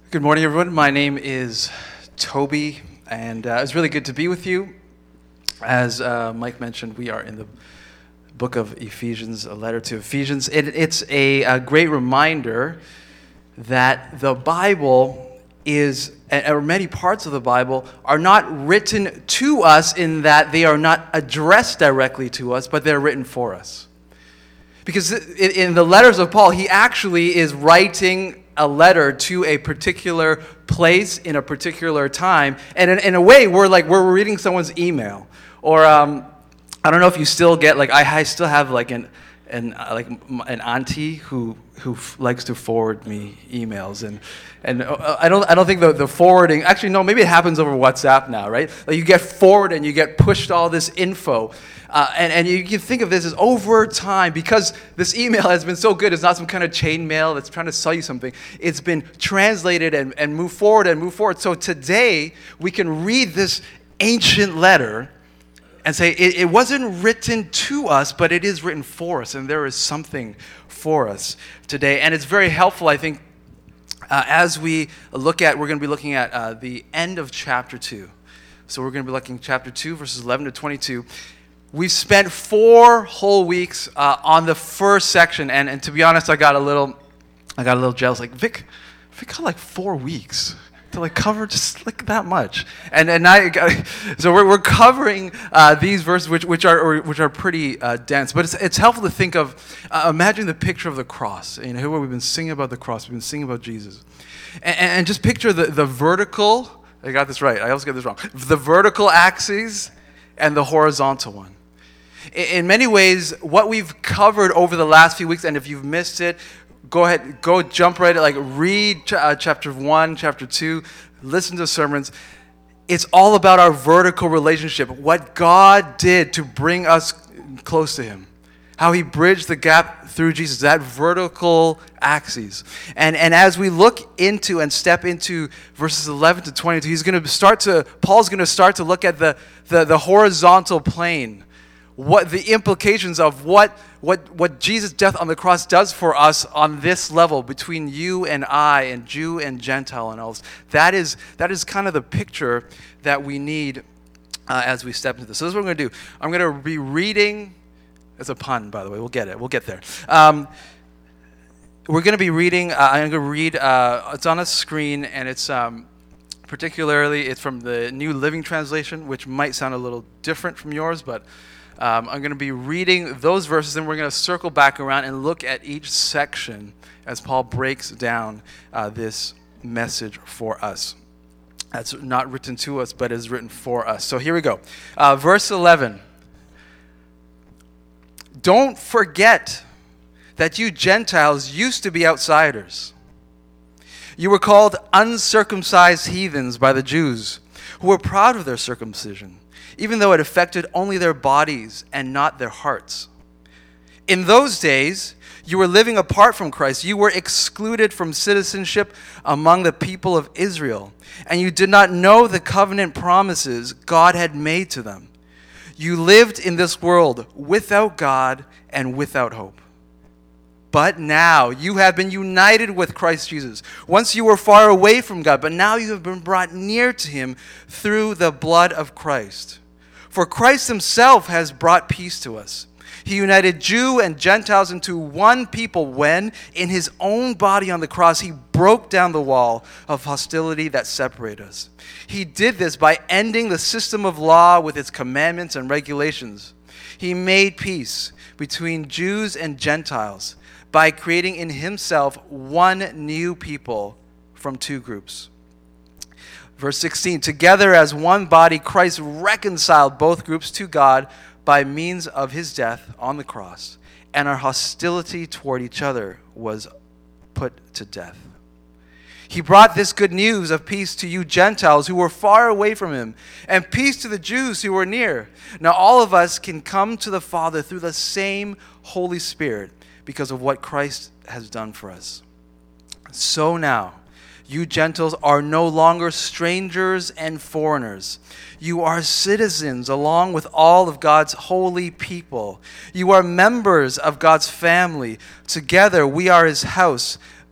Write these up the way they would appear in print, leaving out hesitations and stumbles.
Good morning, everyone. My name is Toby, and it's really good to be with you. As Mike mentioned, we are in the book of Ephesians, a letter to Ephesians. It's a great reminder that the Bible is, or many parts of the Bible, are not written to us in that they are not addressed directly to us, but they're written for us. Because in the letters of Paul, he actually is writing a letter to a particular place in a particular time, and in a way, we're reading someone's email. Or I don't know if you still get I still have an auntie who likes to forward me emails, and I don't think the forwarding, actually no, maybe it happens over WhatsApp now, right? Like you get forwarded and you get pushed all this info. And you can think of this as over time, because this email has been so good. It's not some kind of chain mail that's trying to sell you something. It's been translated and move forward and move forward. So today we can read this ancient letter and say it wasn't written to us, but it is written for us, and there is something for us today. And it's very helpful, I think, as we're going to be looking at the end of chapter 2. So we're going to be looking at chapter 2, verses 11 to 22. We've spent 4 whole weeks on the first section, and to be honest, I got a little jealous. Like Vic got 4 weeks to cover just that much, so we're covering these verses which are pretty dense, but it's helpful to think of. Imagine the picture of the cross. Here we've been singing about the cross, we've been singing about Jesus, and just picture the vertical. I got this right. I always get this wrong. The vertical axis and the horizontal one. In many ways, what we've covered over the last few weeks, and if you've missed it, jump right in, read chapter 1, chapter 2, listen to sermons. It's all about our vertical relationship, what God did to bring us close to Him, how He bridged the gap through Jesus, that vertical axis. And as we look into and step into verses 11 to 22, Paul's going to start to look at the horizontal plane, what the implications of what Jesus' death on the cross does for us on this level between you and I and Jew and Gentile and all this. That is kind of the picture that we need as we step into this. So this is what I'm going to do. I'm going to be reading. It's a pun, by the way. We'll get it. We'll get there. We're going to be reading. I'm going to read. It's on a screen, and it's particularly it's from the New Living Translation, which might sound a little different from yours, but I'm going to be reading those verses, and we're going to circle back around and look at each section as Paul breaks down this message for us. That's not written to us, but is written for us. So here we go. Verse 11. Don't forget that you Gentiles used to be outsiders. You were called uncircumcised heathens by the Jews, who were proud of their circumcision, even though it affected only their bodies and not their hearts. In those days, you were living apart from Christ. You were excluded from citizenship among the people of Israel, and you did not know the covenant promises God had made to them. You lived in this world without God and without hope. But now you have been united with Christ Jesus. Once you were far away from God, but now you have been brought near to Him through the blood of Christ. For Christ Himself has brought peace to us. He united Jew and Gentiles into one people when, in His own body on the cross, He broke down the wall of hostility that separated us. He did this by ending the system of law with its commandments and regulations. He made peace between Jews and Gentiles by creating in Himself one new people from 2 groups. Verse 16, together as one body, Christ reconciled both groups to God by means of His death on the cross, and our hostility toward each other was put to death. He brought this good news of peace to you Gentiles who were far away from Him, and peace to the Jews who were near. Now all of us can come to the Father through the same Holy Spirit because of what Christ has done for us. So now, you Gentiles are no longer strangers and foreigners. You are citizens along with all of God's holy people. You are members of God's family. Together we are His house,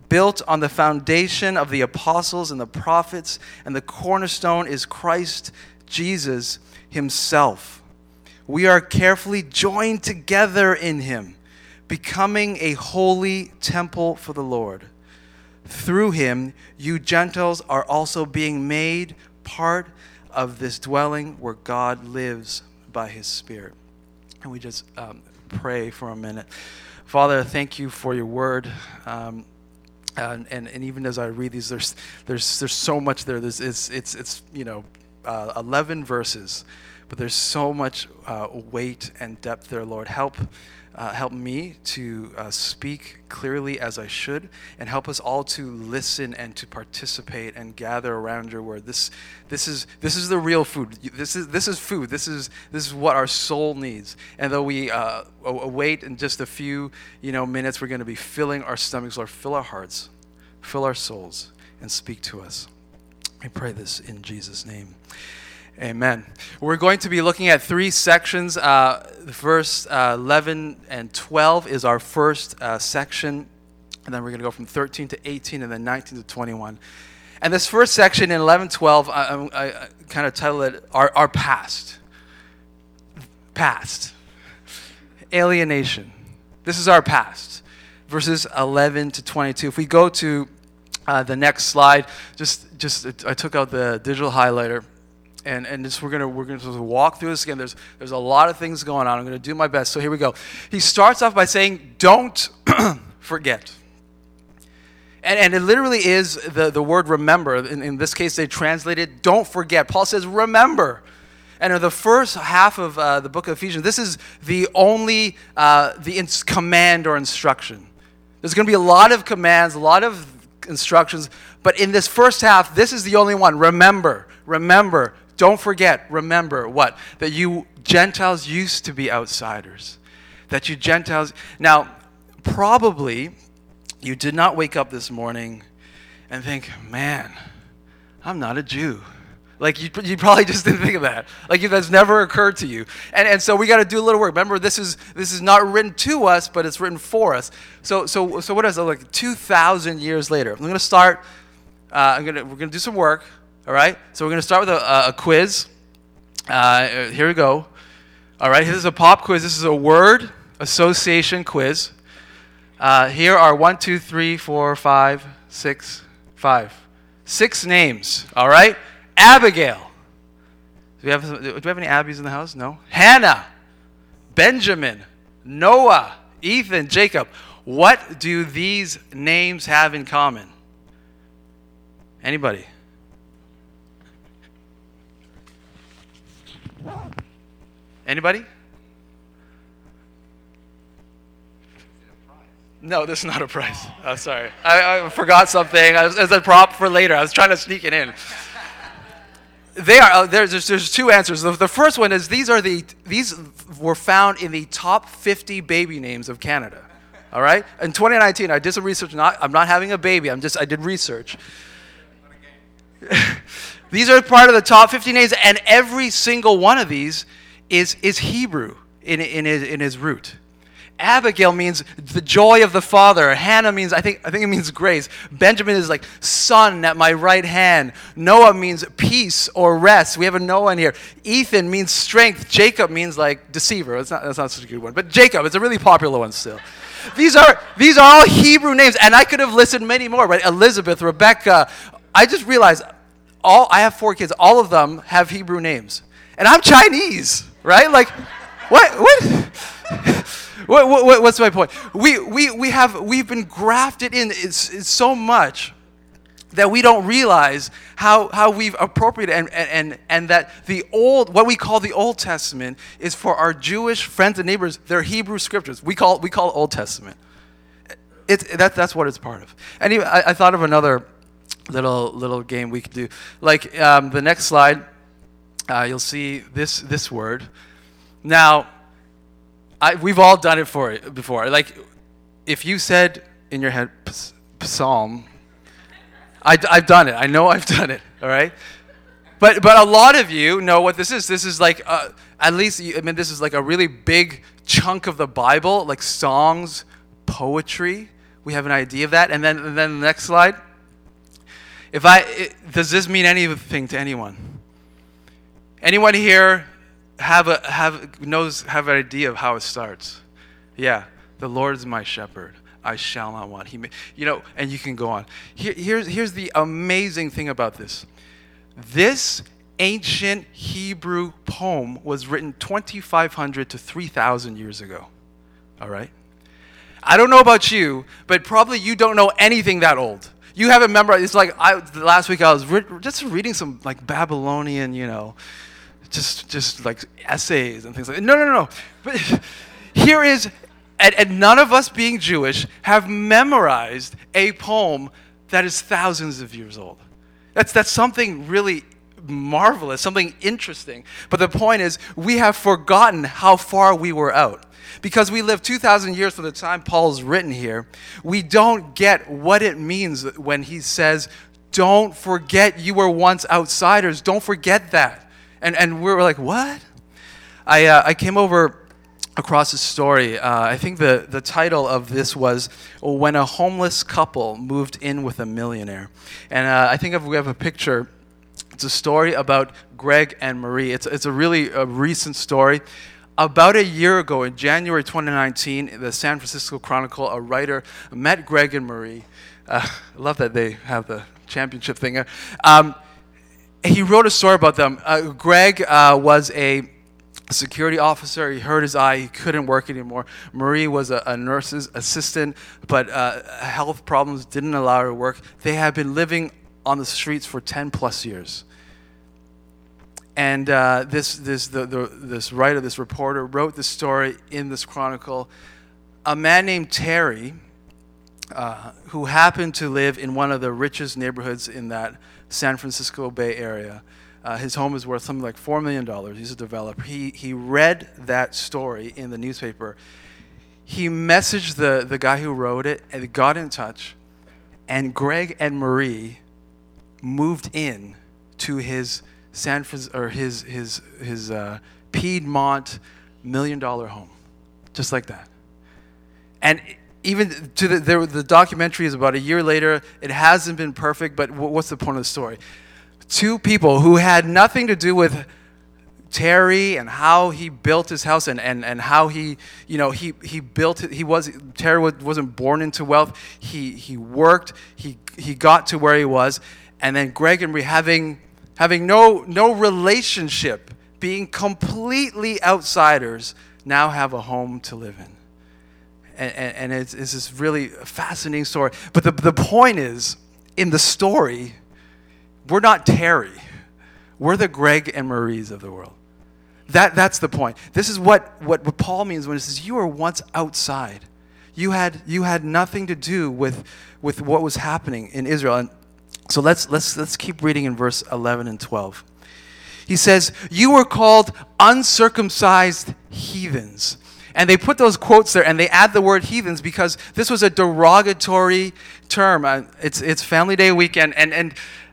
built on the foundation of the apostles and the prophets, and the cornerstone is Christ Jesus himself. We are carefully joined together in him, becoming a holy temple for the Lord. Through him, you Gentiles are also being made part of this dwelling where God lives by his Spirit. And we just pray for a minute. Father, thank you for your word. And even as I read these, there's so much there. It's 11 verses, but there's so much weight and depth there. Lord, help me to speak clearly as I should, and help us all to listen and to participate and gather around your word. This is the real food. This is food. This is what our soul needs. And though we wait in just a few minutes, we're going to be filling our stomachs. Lord, fill our hearts, fill our souls, and speak to us. I pray this in Jesus' name. Amen. We're going to be looking at 3 sections. Verse 11 and 12 is our first section. And then we're going to go from 13 to 18 and then 19 to 21. And this first section in 11, 12, I kind of titled it Our Past. Past. Alienation. This is our past. Verses 11 to 22. If we go to the next slide, I took out the digital highlighter. And just we're gonna sort of walk through this again. There's a lot of things going on. I'm gonna do my best. So here we go. He starts off by saying, "Don't forget." And it literally is the word remember. In this case, they translated "don't forget." Paul says, "Remember." And in the first half of the book of Ephesians, this is the only command or instruction. There's going to be a lot of commands, a lot of instructions, but in this first half, this is the only one. Remember. Don't forget, remember what? That you Gentiles used to be outsiders. That you Gentiles... Now, probably you did not wake up this morning and think, man, I'm not a Jew. Like, you probably just didn't think of that. Like, that's never occurred to you. And so we got to do a little work. Remember, this is not written to us, but it's written for us. So what is it? Like 2,000 years later. I'm going to start... we're going to do some work. All right, so we're going to start with a quiz. Here we go. All right, this is a pop quiz. This is a word association quiz. Here are 1, 2, 3, 4, 5, 6, 5. 6 names. All right, Abigail. Do we have any Abbies in the house? No. Hannah, Benjamin, Noah, Ethan, Jacob. What do these names have in common? Anybody? Anybody? No, this is not a prize. Oh, sorry. I forgot something. As a prop for later. I was trying to sneak it in. There's 2 answers. The first one is these were found in the top 50 baby names of Canada. All right? In 2019, I did some research. I'm not having a baby. I did research. These are part of the top 50 names, and every single one of these is Hebrew in his root. Abigail means the joy of the Father. Hannah means, I think it means grace. Benjamin is like son at my right hand. Noah means peace or rest. We have a Noah in here. Ethan means strength. Jacob means like deceiver. That's not such a good one. But Jacob, it's a really popular one still. These are all Hebrew names, and I could have listed many more, right? Elizabeth, Rebecca. I just realized I have 4 kids. All of them have Hebrew names. And I'm Chinese, right? Like, what's my point? We've been grafted in. It's so much that we don't realize how we've appropriated and that what we call the Old Testament is for our Jewish friends and neighbors. They're Hebrew scriptures. We call it Old Testament. That's what it's part of. Anyway, I thought of another little game we could do. Like the next slide, you'll see this word. Now, we've all done it before. Like, if you said in your head, psalm, I've done it. I know I've done it, all right? But a lot of you know what this is. This is like, this is like a really big chunk of the Bible, like songs, poetry. We have an idea of that. And then the next slide. Does this mean anything to anyone? Anyone here have an idea of how it starts? Yeah, the Lord is my shepherd; I shall not want. And you can go on. Here's the amazing thing about this. This ancient Hebrew poem was written 2,500 to 3,000 years ago. All right. I don't know about you, but probably you don't know anything that old. You haven't memorized. It's like last week I was just reading some like Babylonian, just like essays and things like that. No. But here is, and none of us being Jewish have memorized a poem that is thousands of years old. That's something really marvelous, something interesting. But the point is, we have forgotten how far we were out. Because we live 2,000 years from the time Paul's written here, we don't get what it means when he says, don't forget you were once outsiders. Don't forget that. And we're like, what? I came across a story. I think the title of this was When a Homeless Couple Moved In with a Millionaire. And I think if we have a picture, it's a story about Greg and Marie. It's a really recent story. About a year ago, in January 2019, the San Francisco Chronicle, a writer met Greg and Marie. I love that they have the championship thing. He wrote a story about them. Greg was a security officer. He hurt his eye. He couldn't work anymore. Marie was a nurse's assistant, but health problems didn't allow her to work. They had been living on the streets for 10 plus years. And this writer, this reporter, wrote this story in this chronicle. A man named Terry, who happened to live in one of the richest neighborhoods in that San Francisco Bay Area. His home is worth something like $4 million. He's a developer. He read that story in the newspaper. He messaged the guy who wrote it and got in touch. And Greg and Marie moved in to his Piedmont $1 million home, just like that. And even the documentary is about a year later. It hasn't been perfect, but what's the point of the story? Two people who had nothing to do with Terry and how he built his house and how he built it. Terry wasn't born into wealth. He worked. He got to where he was, and then Greg and Marie having no relationship, being completely outsiders, now have a home to live in. And it's this really fascinating story. But the point is, in the story, we're not Terry. We're the Greg and Maries of the world. That's the point. This is what Paul means when he says, you were once outside. You had nothing to do with what was happening in Israel. And so let's keep reading in verse 11 and 12. He says, you were called uncircumcised heathens. And they put those quotes there and they add the word heathens because this was a derogatory term. It's Family Day weekend and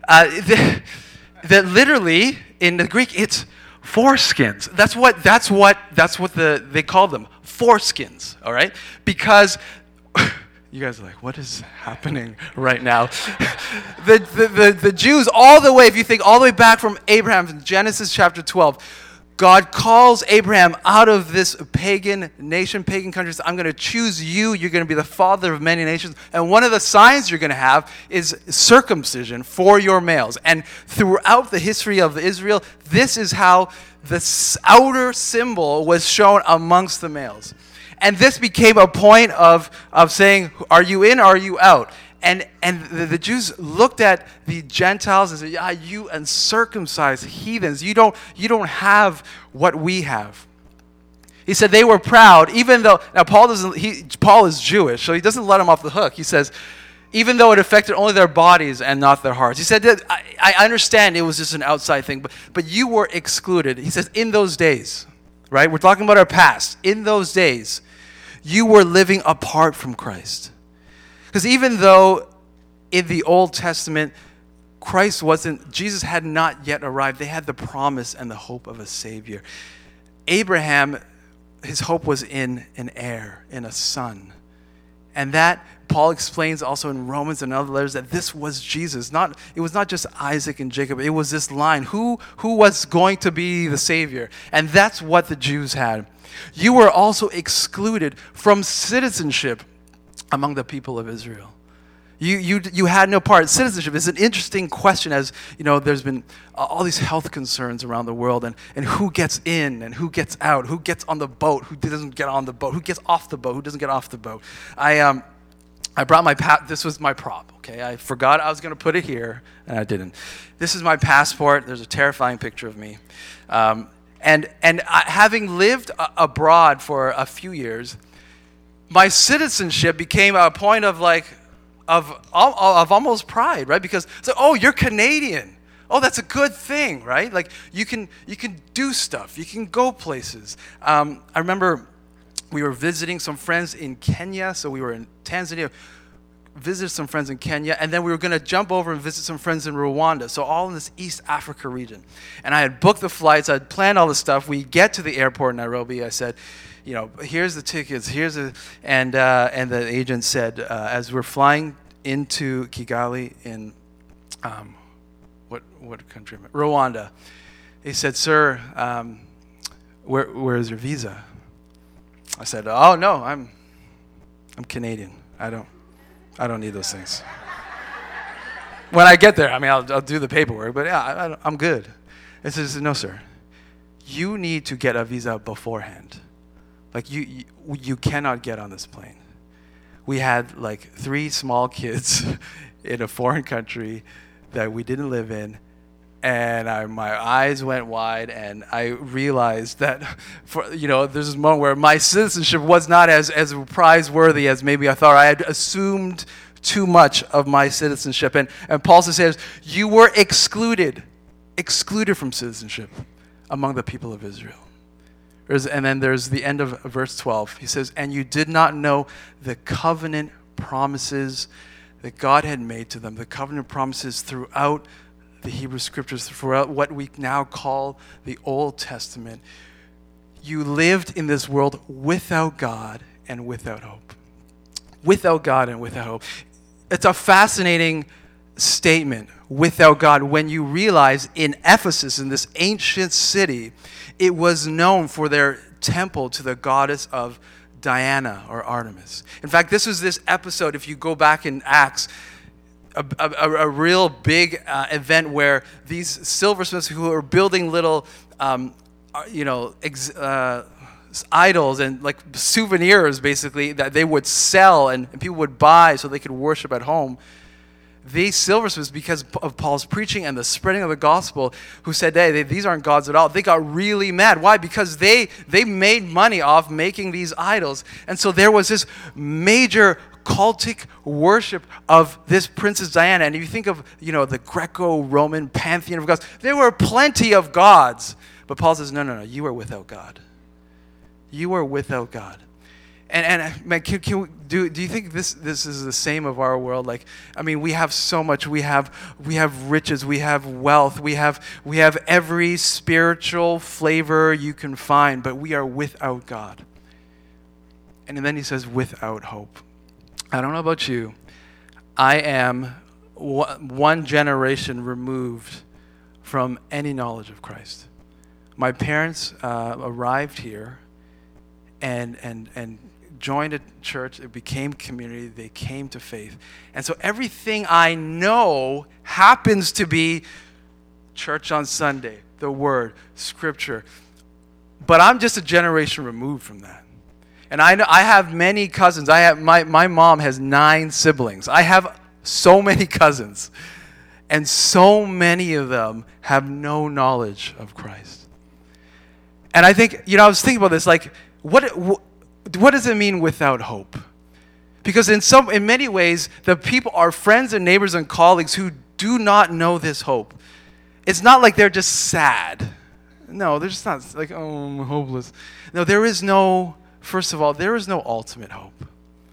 that literally in the Greek it's foreskins. That's what they call them, foreskins, all right? Because you guys are like, what is happening right now? The Jews, all the way, if you think all the way back from Abraham, from Genesis chapter 12, God calls Abraham out of this pagan nation, pagan country. Says, I'm going to choose you. You're going to be the father of many nations. And one of the signs you're going to have is circumcision for your males. And throughout the history of Israel, this is how the outer symbol was shown amongst the males. And this became a point of saying, are you in or are you out? And the Jews looked at the Gentiles and said, yeah, you uncircumcised heathens, you don't have what we have. He said they were proud, even though, now Paul is Jewish, so he doesn't let them off the hook. He says, even though it affected only their bodies and not their hearts. He said, that I understand it was just an outside thing, but you were excluded. He says, in those days, right? We're talking about our past. In those days, you were living apart from Christ. Because even though in the Old Testament, Jesus had not yet arrived, they had the promise and the hope of a Savior. Abraham, his hope was in an heir, in a son. And that Paul explains also in Romans and other letters that this was Jesus. It was not just Isaac and Jacob. It was this line. Who was going to be the Savior? And that's what the Jews had. You were also excluded from citizenship among the people of Israel. You had no part. Citizenship is an interesting question, as you know, there's been all these health concerns around the world, and who gets in and who gets out, who gets on the boat, who doesn't get on the boat, who gets off the boat, who doesn't get off the boat. I brought my this was my prop, okay? I forgot I was going to put it here, and I didn't. This is my passport. There's a terrifying picture of me. Having lived abroad for a few years, my citizenship became a point of almost pride, right? Because it's like, oh, you're Canadian. Oh, that's a good thing, right? Like you can do stuff. You can go places. I remember we were visiting some friends in Kenya. So we were in Tanzania, visited some friends in Kenya, and then we were going to jump over and visit some friends in Rwanda. So all in this East Africa region. And I had booked the flights. I had planned all this stuff. We get to the airport in Nairobi. I said, here's the tickets. And the agent said, as we're flying into Kigali in what country? Rwanda. He said, sir, where is your visa? I said, oh no, I'm Canadian. I don't need those things. When I get there, I'll do the paperwork, but yeah, I'm good. He says, no, sir, you need to get a visa beforehand. Like you cannot get on this plane. We had like 3 small kids in a foreign country that we didn't live in, and my eyes went wide, and I realized that there's this moment where my citizenship was not as prizeworthy as maybe I thought. I had assumed too much of my citizenship, and Paul says, you were excluded from citizenship among the people of Israel. And then there's the end of verse 12. He says, and you did not know the covenant promises that God had made to them, the covenant promises throughout the Hebrew Scriptures, throughout what we now call the Old Testament. You lived in this world without God and without hope. Without God and without hope. It's a fascinating statement, without God, when you realize in Ephesus, in this ancient city, it was known for their temple to the goddess of Diana or Artemis. In fact, this was this episode, if you go back in Acts, a real big event where these silversmiths who were building little, idols and like souvenirs, basically, that they would sell and people would buy so they could worship at home. These silversmiths, because of Paul's preaching and the spreading of the gospel, who said, hey, these aren't gods at all, they got really mad. Why? Because they made money off making these idols. And so there was this major cultic worship of this Princess Diana. And if you think of, the Greco-Roman pantheon of gods, there were plenty of gods. But Paul says, no, you are without God. You are without God. And man, do you think this is the same of our world? We have so much. We have riches. We have wealth. We have every spiritual flavor you can find, but we are without God. And then he says, without hope. I don't know about you. I am one generation removed from any knowledge of Christ. My parents arrived here and joined a church. It became community. They came to faith. And so everything I know happens to be church on Sunday, the Word, Scripture. But I'm just a generation removed from that. And I have many cousins. My mom has 9 siblings. I have so many cousins. And so many of them have no knowledge of Christ. And I think, I was thinking about this, what does it mean without hope? Because in many ways, the people, our friends and neighbors and colleagues who do not know this hope, it's not like they're just sad. No, they're just not like, oh, I'm hopeless. No, first of all, there is no ultimate hope.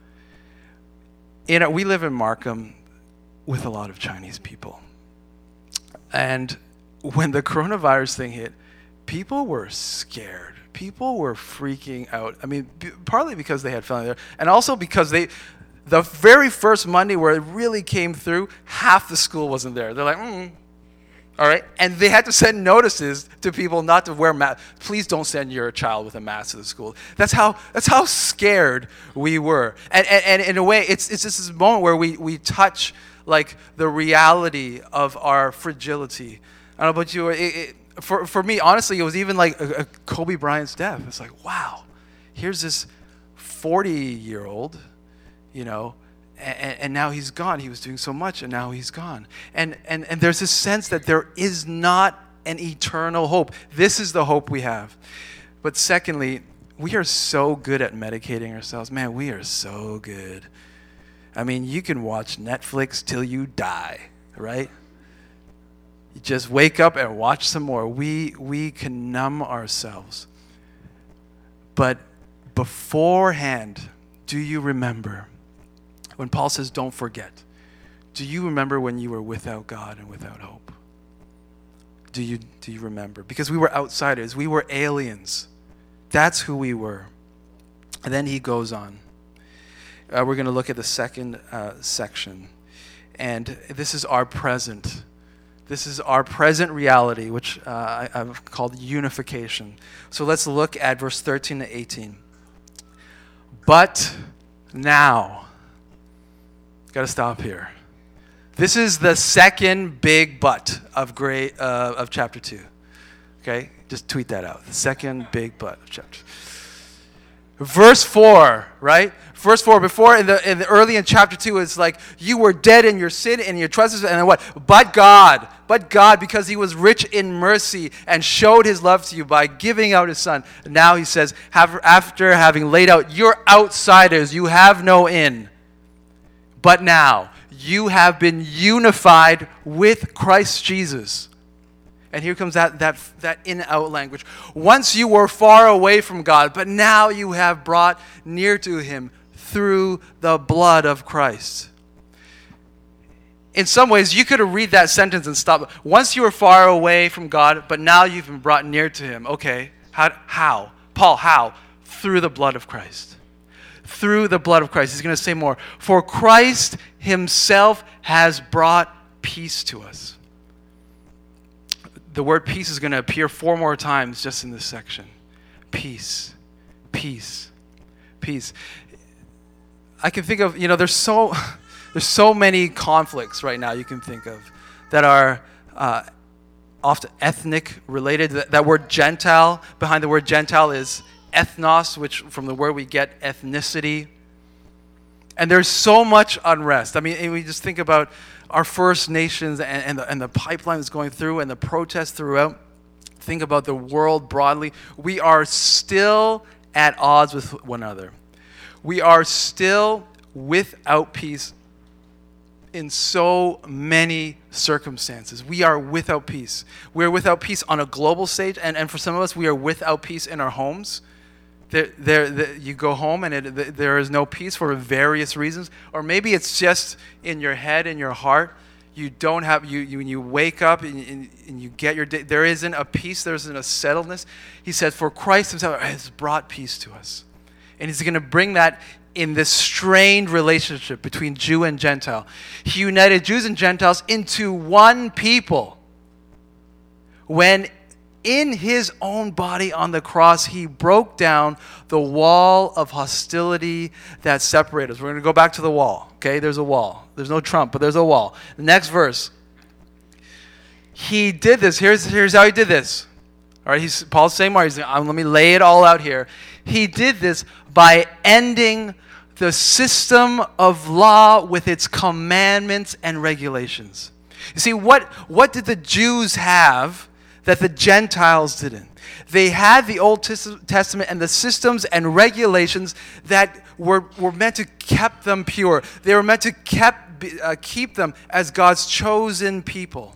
We live in Markham with a lot of Chinese people. And when the coronavirus thing hit, people were scared. People were freaking out. Partly because they had family there, and also because The very first Monday where it really came through, half the school wasn't there. They're like, all right? And they had to send notices to people not to wear masks. Please don't send your child with a mask to the school. That's how scared we were. And in a way, it's just this moment where we touch like the reality of our fragility. I don't know about you. For me, honestly, it was even like a Kobe Bryant's death. It's like, wow, here's this 40-year-old, and now he's gone. He was doing so much, and now he's gone. And there's this sense that there is not an eternal hope. This is the hope we have. But secondly, we are so good at medicating ourselves. Man, we are so good. I mean, you can watch Netflix till you die, right? You just wake up and watch some more. We can numb ourselves. But beforehand, do you remember when Paul says, don't forget? Do you remember when you were without God and without hope? Do you remember? Because we were outsiders. We were aliens. That's who we were. And then he goes on. We're going to look at the second section. And this is our present. This is our present reality, which I've called unification. So let's look at verse 13 to 18. But now, got to stop here. This is the second big but of chapter 2. Okay? Just tweet that out. The second big but of chapter 2. Verse 4, right? Verse 4, before in the early in chapter 2, it's like you were dead in your sin and your trespasses, and then what? But God, because he was rich in mercy and showed his love to you by giving out his son. Now he says, after having laid out, you're outsiders, you have no in. But now you have been unified with Christ Jesus. And here comes that in-out language. Once you were far away from God, but now you have brought near to him through the blood of Christ. In some ways, you could read that sentence and stop. Once you were far away from God, but now you've been brought near to him. Okay, how? Paul, how? Through the blood of Christ. Through the blood of Christ. He's going to say more. For Christ himself has brought peace to us. The word peace is going to appear 4 more times just in this section. Peace, peace, peace. I can think of, there's so many conflicts right now you can think of that are often ethnic related. That word Gentile, behind the word Gentile is ethnos, which from the word we get ethnicity. And there's so much unrest. I mean, we just think about our First Nations and the pipeline that's going through and the protests throughout. Think about the world broadly. We are still at odds with one another. We are still without peace in so many circumstances. We are without peace. We're without peace on a global stage, and for some of us, we are without peace in our homes. You go home and there is no peace for various reasons, or maybe it's just in your head, in your heart. You don't have when you wake up and you get your day, there isn't a peace, there isn't a settledness. He said, "For Christ himself has brought peace to us," and he's going to bring that in this strained relationship between Jew and Gentile. He united Jews and Gentiles into one people when in his own body on the cross, he broke down the wall of hostility that separated us. We're going to go back to the wall. Okay, there's a wall. There's no Trump, but there's a wall. The next verse. He did this. Here's how he did this. All right, Paul's saying more. He's saying, let me lay it all out here. He did this by ending the system of law with its commandments and regulations. You see, what did the Jews have that the Gentiles didn't? They had the Old Testament and the systems and regulations that were meant to keep them pure. They were meant to keep them as God's chosen people.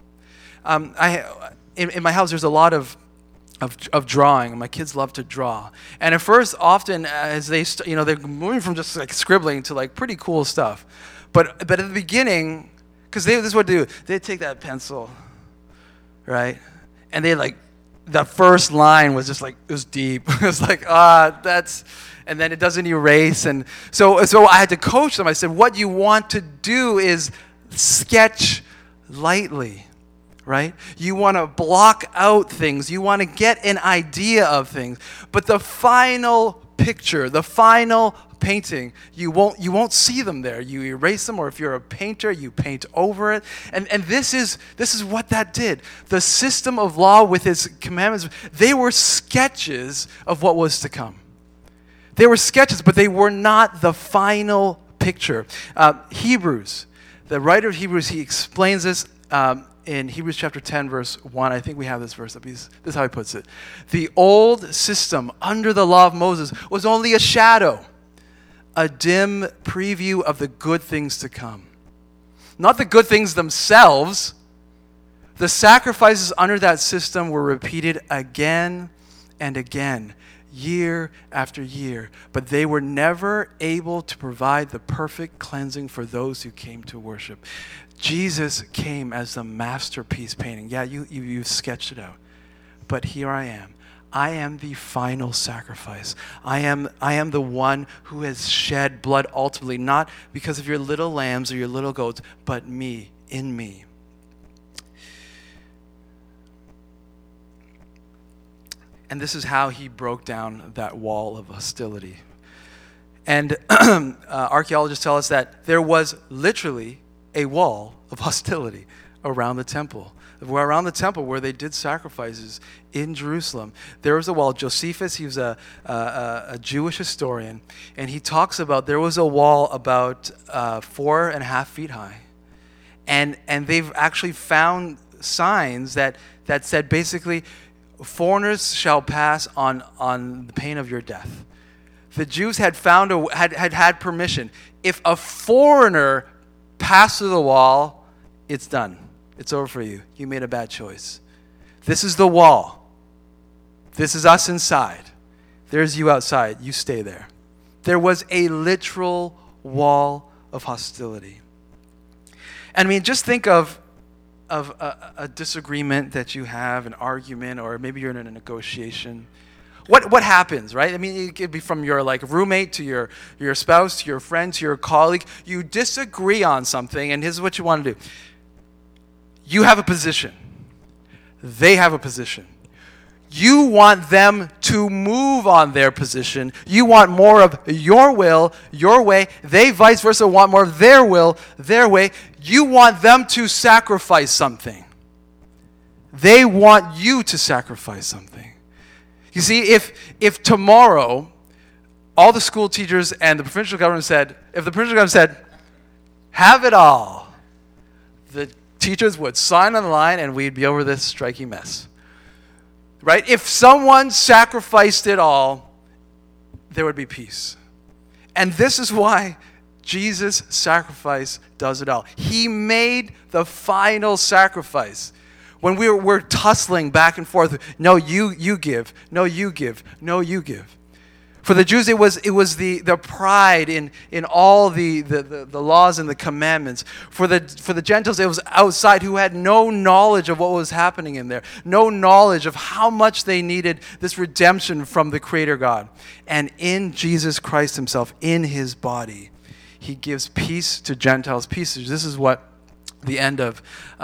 In my house, there's a lot of drawing. My kids love to draw. And at first, often, as they're moving from just like scribbling to like pretty cool stuff. But at the beginning, because this is what they do. They take that pencil, right? And they like the first line was just like, it was deep. It was like, and then it doesn't erase. And so I had to coach them. I said, what you want to do is sketch lightly, right? You want to block out things. You want to get an idea of things. But the final picture, the final painting, you won't see them there. You erase them, or if you're a painter, you paint over it. And this is what that did. The system of law with his commandments, they were sketches of what was to come. They were sketches, but they were not the final picture. Hebrews, the writer of Hebrews, he explains this in Hebrews chapter 10, verse 1. I think we have this verse up. This is how he puts it. The old system under the law of Moses was only a shadow, a dim preview of the good things to come. Not the good things themselves. The sacrifices under that system were repeated again and again, year after year, but they were never able to provide the perfect cleansing for those who came to worship. Jesus came as the masterpiece painting. Yeah, you sketched it out, but here I am. I am the final sacrifice. I am the one who has shed blood ultimately, not because of your little lambs or your little goats, but me, in me. And this is how he broke down that wall of hostility. And archaeologists tell us that there was literally a wall of hostility around the temple. Around the temple where they did sacrifices in Jerusalem, there was a wall. Josephus, he was a Jewish historian, and he talks about there was a wall about 4.5 feet high. And they've actually found signs that said basically, foreigners shall pass on the pain of your death. The Jews had had permission. If a foreigner passed through the wall, it's done. It's over for you. You made a bad choice. This is the wall. This is us inside. There's you outside. You stay there. There was a literal wall of hostility. And I mean, just think of a disagreement that you have, an argument, or maybe you're in a negotiation. What happens, right? I mean, it could be from your roommate to your spouse to your friend to your colleague. You disagree on something, and here's what you want to do. You have a position. They have a position. You want them to move on their position. You want more of your will, your way. They, vice versa, want more of their will, their way. You want them to sacrifice something. They want you to sacrifice something. You see, if tomorrow all the school teachers and the provincial government said, have it all, the teachers would sign on the line and we'd be over this striking mess. Right? If someone sacrificed it all, there would be peace. And this is why Jesus' sacrifice does it all. He made the final sacrifice. When we're tussling back and forth, no, you give, no, you give, no, you give. For the Jews, it was the pride in all the laws and the commandments. For the Gentiles, it was outside, who had no knowledge of what was happening in there, no knowledge of how much they needed this redemption from the Creator God. And in Jesus Christ himself, in his body, he gives peace to Gentiles, peace. This is what the end of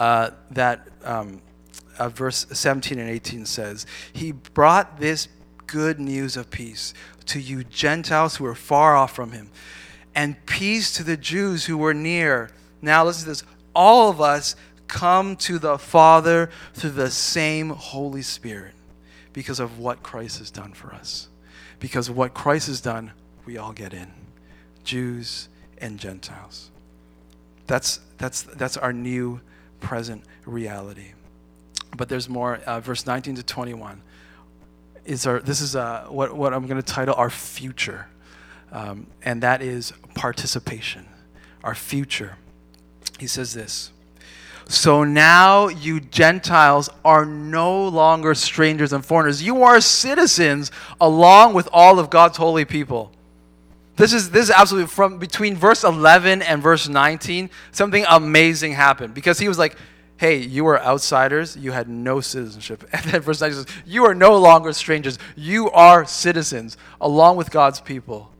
verse 17 and 18 says. He brought this good news of peace to you Gentiles who are far off from him, and peace to the Jews who were near. Now listen to this. All of us come to the Father through the same Holy Spirit because of what Christ has done for us. Because of what Christ has done, we all get in. Jews and Gentiles. That's our new present reality. But there's more. Verse 19 to 21 is what I'm going to title our future, and that is participation. Our future. He says this. So now you Gentiles are no longer strangers and foreigners. You are citizens along with all of God's holy people. This is absolutely, from between verse 11 and verse 19, something amazing happened. Because he was like, hey, you are outsiders, you had no citizenship. And then verse 9 says, you are no longer strangers, you are citizens, along with God's people.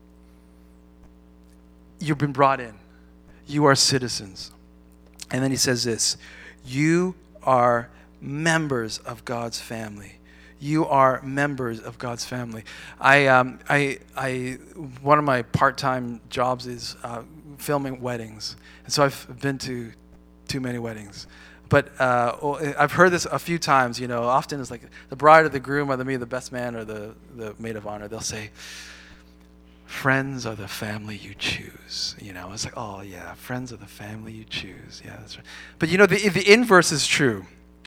You've been brought in. You are citizens. And then he says this, you are members of God's family. You are members of God's family. One of my part-time jobs is filming weddings, and so I've been to too many weddings. But I've heard this a few times. You know, often it's like the bride or the groom, or the best man or the maid of honor. They'll say, "Friends are the family you choose." You know, it's like, oh yeah, friends are the family you choose. Yeah, that's right. But you know, the inverse is true.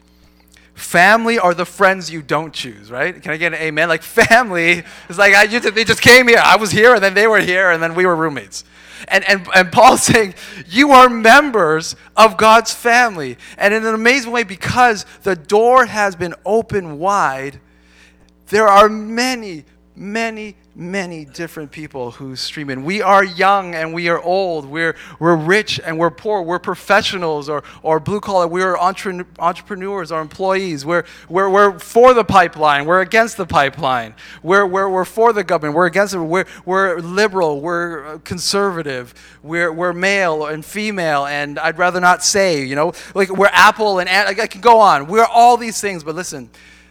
Family are the friends you don't choose, right? Can I get an amen? Like family is like, they just came here. I was here, and then they were here, and then we were roommates. And Paul's saying, you are members of God's family. And in an amazing way, because the door has been opened wide, there are many, many, many different people who stream in. We are young and we are old. We're rich and we're poor. We're professionals or blue collar. We're entrepreneurs or employees. We're for the pipeline. We're against the pipeline. We're for the government. We're against it. We're liberal. We're conservative. We're male and female, and I'd rather not say. You know, like we're Apple and I can go on. We're all these things. But listen.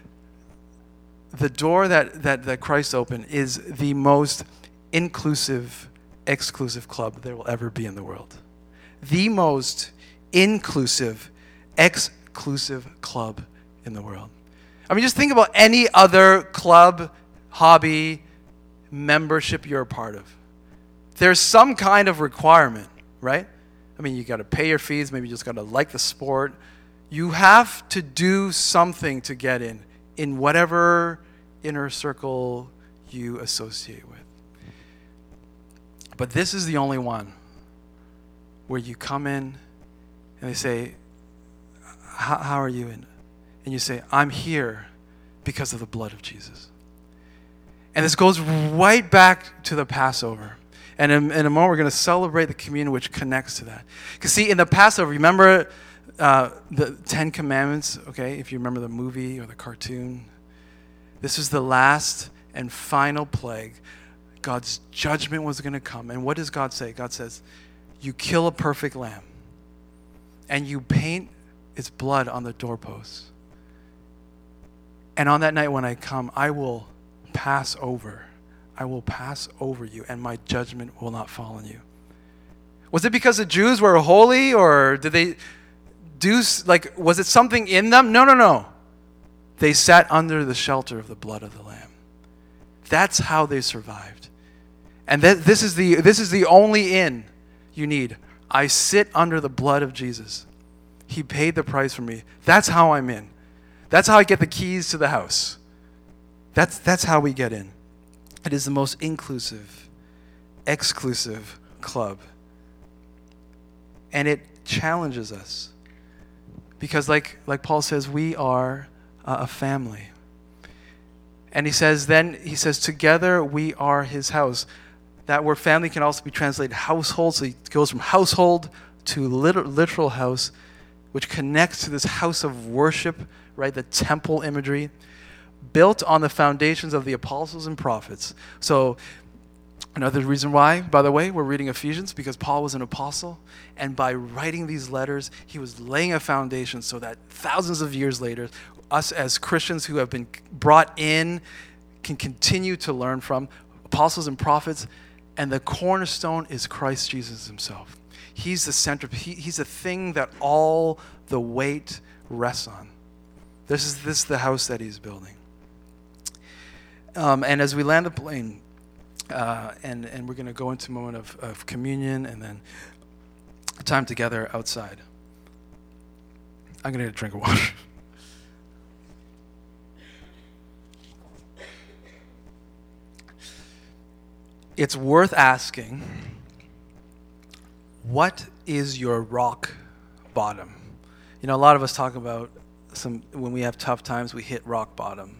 The door that Christ opened is the most inclusive, exclusive club there will ever be in the world. The most inclusive, exclusive club in the world. I mean, just think about any other club, hobby, membership you're a part of. There's some kind of requirement, right? I mean, you got to pay your fees. Maybe you just got to like the sport. You have to do something to get in whatever inner circle you associate with. But this is the only one where you come in and they say, how are you in? And you say, I'm here because of the blood of Jesus. And this goes right back to the Passover. And in a moment, we're going to celebrate the communion which connects to that. Because see, in the Passover, remember the 10 Commandments, okay? If you remember the movie or the cartoon, this is the last and final plague. God's judgment was going to come. And what does God say? God says, you kill a perfect lamb and you paint its blood on the doorposts. And on that night when I come, I will pass over. I will pass over you, and my judgment will not fall on you. Was it because the Jews were holy, or did they was it something in them? No. They sat under the shelter of the blood of the Lamb. That's how they survived. And this is the only in you need. I sit under the blood of Jesus. He paid the price for me. That's how I'm in. That's how I get the keys to the house. That's how we get in. It is the most inclusive, exclusive club. And it challenges us. Because like Paul says, we are a family. And he says, together we are his house. That word family can also be translated household. So he goes from household to literal house, which connects to this house of worship, right? The temple imagery, built on the foundations of the apostles and prophets. So another reason why, by the way, we're reading Ephesians, because Paul was an apostle. And by writing these letters, he was laying a foundation so that thousands of years later, us as Christians who have been brought in can continue to learn from apostles and prophets. And the cornerstone is Christ Jesus himself. He's the center. He's the thing that all the weight rests on. This is the house that he's building. And as we land the plane, and we're going to go into a moment of communion and then time together outside. I'm going to get a drink of water. It's worth asking, what is your rock bottom? You know, a lot of us talk about when we have tough times, we hit rock bottom.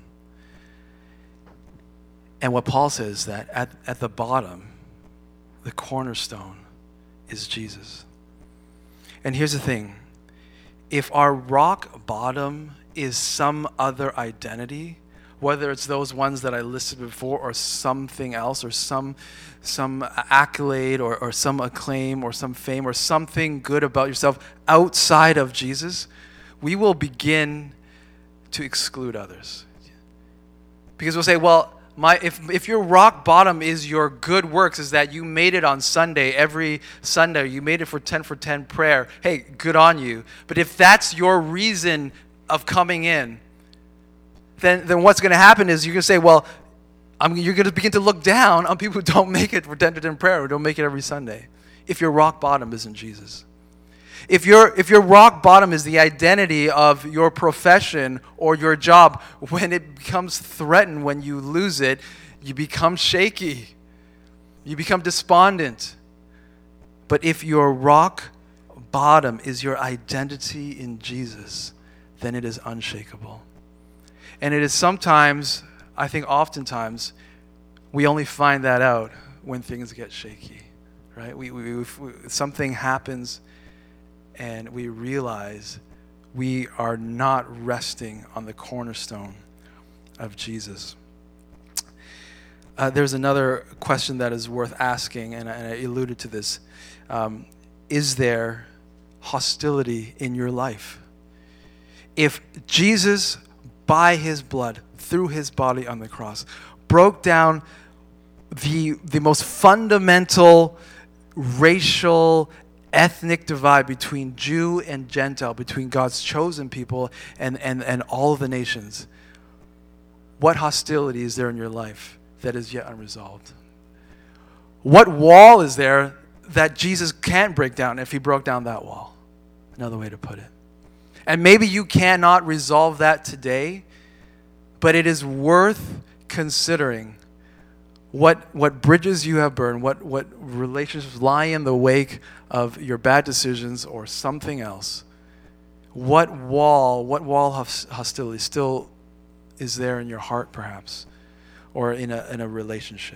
And what Paul says is that at the bottom, the cornerstone is Jesus. And here's the thing. if our rock bottom is some other identity, whether it's those ones that I listed before or something else or some accolade or some acclaim or some fame or something good about yourself outside of Jesus, we will begin to exclude others. Because we'll say, well, if your rock bottom is your good works, is that you made it on Sunday, every Sunday, you made it for 10 for 10 prayer, hey, good on you. But if that's your reason of coming in, then what's going to happen is you're going to say, well, you're going to begin to look down on people who don't make it for 10 to 10 prayer, or don't make it every Sunday, if your rock bottom isn't Jesus. If your rock bottom is the identity of your profession or your job, when it becomes threatened, when you lose it, you become shaky. You become despondent. But if your rock bottom is your identity in Jesus, then it is unshakable. And it is sometimes, I think oftentimes, we only find that out when things get shaky, right? Something happens and we realize we are not resting on the cornerstone of Jesus. There's another question that is worth asking, and I alluded to this. Is there hostility in your life? If Jesus, by his blood, through his body on the cross, broke down the most fundamental racial, ethnic divide between Jew and Gentile, between God's chosen people and all of the nations, what hostility is there in your life that is yet unresolved? What wall is there that Jesus can't break down if he broke down that wall? Another way to put it. And maybe you cannot resolve that today, but it is worth considering what bridges you have burned, what relationships lie in the wake of your bad decisions or something else. What wall of hostility still is there in your heart, perhaps, or in a relationship?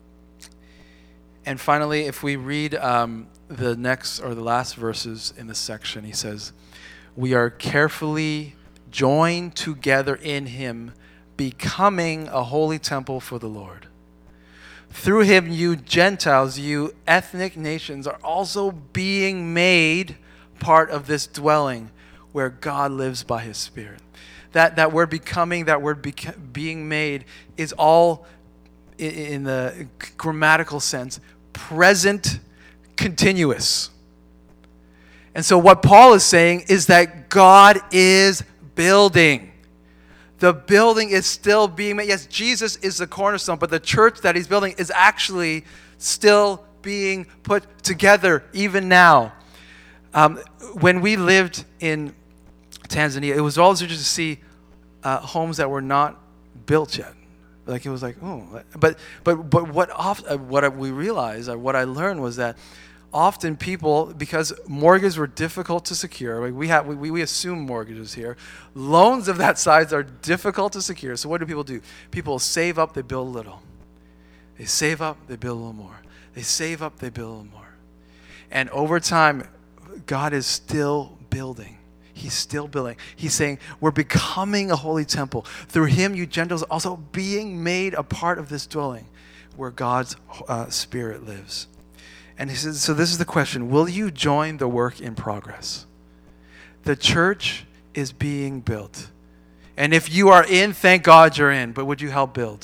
And finally, if we read the next or the last verses in this section, he says, we are carefully joined together in him, becoming a holy temple for the Lord. Through him, you Gentiles, you ethnic nations, are also being made part of this dwelling where God lives by his Spirit. That word becoming, that word being made is all, in the grammatical sense, present continuous. And so what Paul is saying is that God is building. The building is still being made. Yes, Jesus is the cornerstone, but the church that he's building is actually still being put together even now. When we lived in Tanzania, it was always interesting to see homes that were not built yet. Like it was like, oh, but what we realized, or what I learned, was that often people, because mortgages were difficult to secure, like we assume mortgages here, loans of that size are difficult to secure. So what do? People save up, they build a little. They save up, they build a little more. They save up, they build a little more. And over time, God is still building. He's still building. He's saying, we're becoming a holy temple. Through him, you Gentiles are also being made a part of this dwelling where God's Spirit lives. And he says, so this is the question: will you join the work in progress? The church is being built. And if you are in, thank God you're in, but would you help build?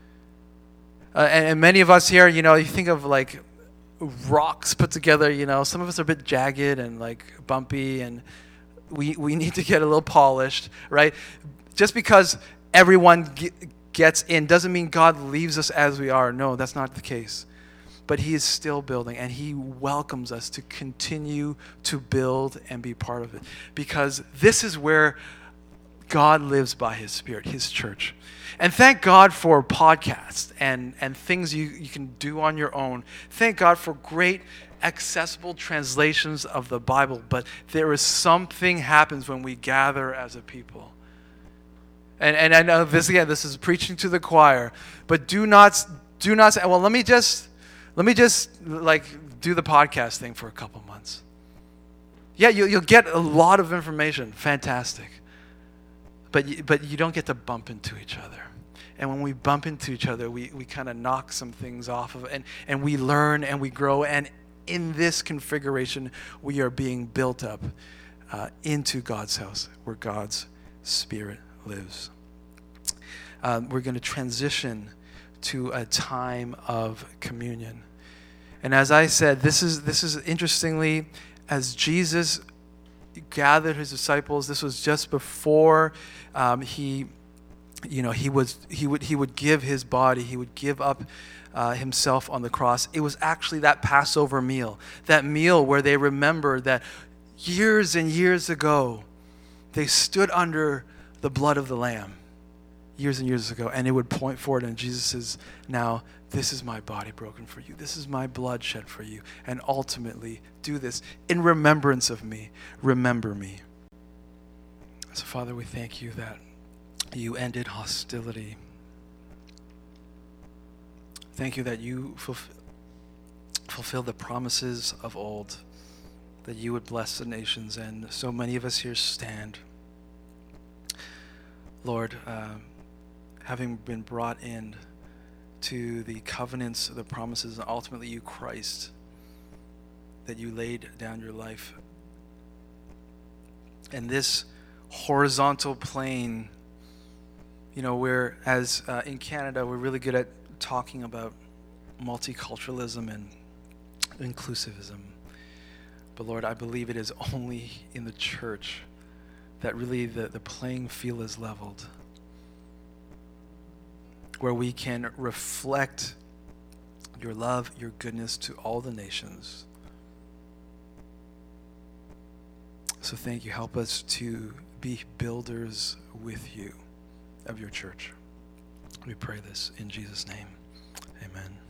And many of us here, you think of like rocks put together, some of us are a bit jagged and like bumpy, and we need to get a little polished, right? Just because everyone gets in doesn't mean God leaves us as we are. No, that's not the case. But he is still building, and he welcomes us to continue to build and be part of it. Because this is where God lives by his Spirit, his church. And thank God for podcasts and things you can do on your own. Thank God for great accessible translations of the Bible. But there is something happens when we gather as a people. And I know this is preaching to the choir. But do not say, well, let me just like do the podcast thing for a couple months. Yeah, you'll get a lot of information. Fantastic. But you don't get to bump into each other. And when we bump into each other, we kind of knock some things off of it. And we learn and we grow. And in this configuration, we are being built up into God's house where God's Spirit lives. We're going to transition to a time of communion. And as I said, this is interestingly, as Jesus gathered his disciples, this was just before he would give his body, he would give up himself on the cross. It was actually that Passover meal, that meal where they remembered that years and years ago, they stood under the blood of the Lamb, years and years ago, and it would point forward, and Jesus says, now, this is my body broken for you. This is my blood shed for you. And ultimately, do this in remembrance of me. Remember me. So, Father, we thank you that you ended hostility. Thank you that you fulfill the promises of old, that you would bless the nations, and so many of us here stand. Lord, having been brought in to the covenants, the promises, and ultimately you, Christ, that you laid down your life. And this horizontal plane, where as in Canada, we're really good at talking about multiculturalism and inclusivism. But Lord, I believe it is only in the church that really the playing field is leveled, where we can reflect your love, your goodness to all the nations. So thank you. Help us to be builders with you of your church. We pray this in Jesus' name. Amen.